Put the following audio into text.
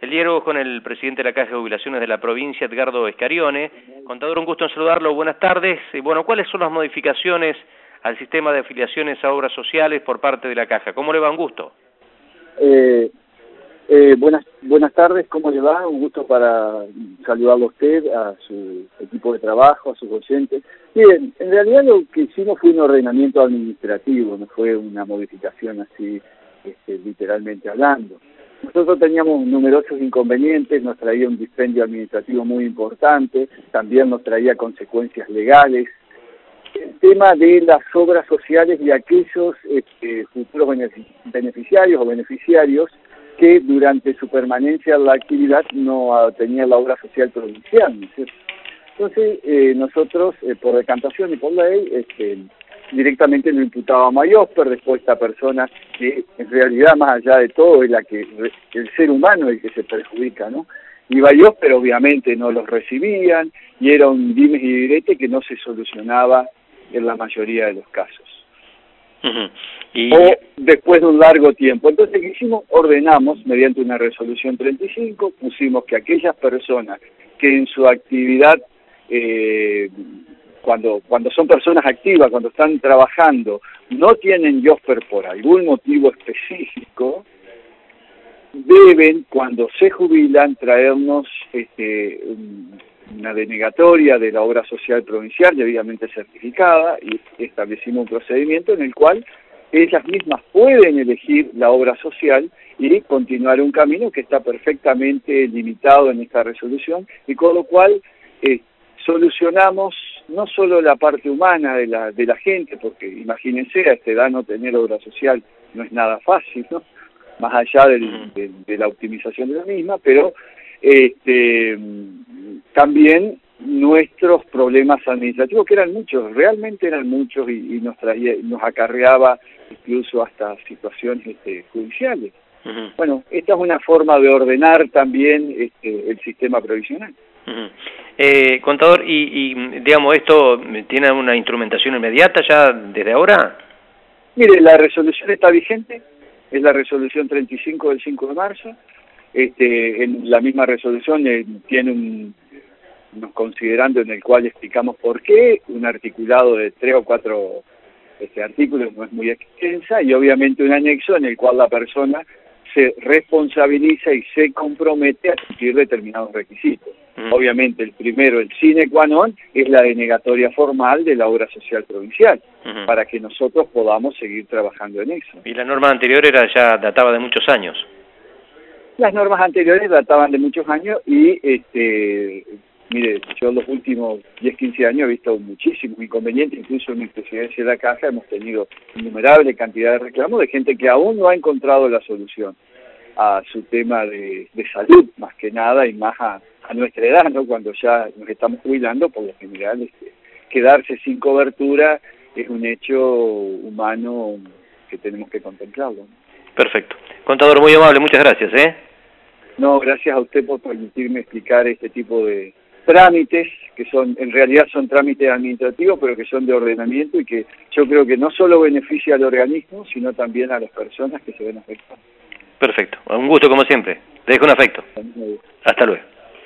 El diálogo con el presidente de la Caja de Jubilaciones de la provincia, Edgardo Escarione. Contador, un gusto en saludarlo. Buenas tardes. Bueno, ¿cuáles son las modificaciones al sistema de afiliaciones a obras sociales por parte de la Caja? ¿Cómo le va? Un gusto. Buenas tardes, ¿cómo le va? Un gusto para saludarlo a usted, a su equipo de trabajo, a sus oyentes. Bien, en realidad lo que hicimos fue un ordenamiento administrativo, no fue una modificación así, literalmente hablando. Nosotros teníamos numerosos inconvenientes, nos traía un dispendio administrativo muy importante, también nos traía consecuencias legales. El tema de las obras sociales y aquellos futuros beneficiarios o beneficiarios que durante su permanencia en la actividad no tenían la obra social provincial, ¿no es cierto? Entonces, nosotros, por decantación y por ley, directamente lo imputábamos a IOSPER. Después esta persona que en realidad, más allá de todo, es el ser humano el que se perjudica, ¿no? Iba a IOSPER, obviamente no los recibían, y era un dimes y direte que no se solucionaba en la mayoría de los casos. O después de un largo tiempo. Entonces, ¿qué hicimos? Ordenamos, mediante una resolución 35, pusimos que aquellas personas que en su actividad, cuando son personas activas, cuando están trabajando, no tienen IOSPER por algún motivo específico, deben, cuando se jubilan, traernos una denegatoria de la obra social provincial debidamente certificada, y establecimos un procedimiento en el cual ellas mismas pueden elegir la obra social y continuar un camino que está perfectamente limitado en esta resolución, y con lo cual solucionamos no solo la parte humana de la gente, porque imagínense, a esta edad no tener obra social no es nada fácil, ¿no? Más allá de la optimización de la misma, pero también nuestros problemas administrativos, que eran muchos, realmente eran muchos, y nos acarreaba incluso hasta situaciones judiciales. Bueno, esta es una forma de ordenar también el sistema provisional. Contador, y digamos, ¿esto tiene una instrumentación inmediata ya desde ahora? Mire, la resolución está vigente, es la resolución 35 del 5 de marzo. En la misma resolución tiene unos considerandos en el cual explicamos por qué, un articulado de 3 o 4 artículos, no es muy extensa, y obviamente un anexo en el cual la persona se responsabiliza y se compromete a cumplir determinados requisitos. Obviamente el primero, el sine qua non, es la denegatoria formal de la obra social provincial, para que nosotros podamos seguir trabajando en eso. ¿Y la norma anterior ya databa de muchos años? Las normas anteriores databan de muchos años y, mire, yo en los últimos 10, 15 años he visto muchísimos inconvenientes, incluso en mi presidencia de la Caja hemos tenido innumerable cantidad de reclamos de gente que aún no ha encontrado la solución a su tema de salud, más que nada, y más a nuestra edad, ¿no? Cuando ya nos estamos jubilando, por lo general, quedarse sin cobertura es un hecho humano que tenemos que contemplarlo, ¿no? Perfecto. Contador, muy amable, muchas gracias, ¿eh? No, gracias a usted por permitirme explicar este tipo de trámites, que en realidad son trámites administrativos, pero que son de ordenamiento, y que yo creo que no solo beneficia al organismo, sino también a las personas que se ven afectadas. Perfecto. Un gusto como siempre. Te dejo un afecto. Hasta luego.